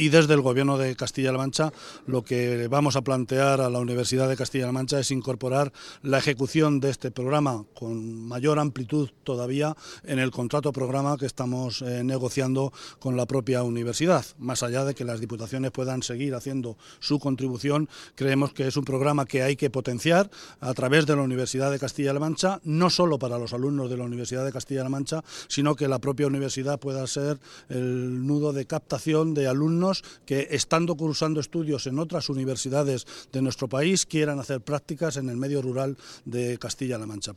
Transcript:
Y desde el Gobierno de Castilla-La Mancha lo que vamos a plantear a la Universidad de Castilla-La Mancha es incorporar la ejecución de este programa con mayor amplitud todavía en el contrato programa que estamos negociando con la propia universidad. Más allá de que las diputaciones puedan seguir haciendo su contribución, creemos que es un programa que hay que potenciar a través de la Universidad de Castilla-La Mancha, no solo para los alumnos de la Universidad de Castilla-La Mancha, sino que la propia universidad pueda ser el nudo de captación de alumnos que, estando cursando estudios en otras universidades de nuestro país, quieran hacer prácticas en el medio rural de Castilla-La Mancha.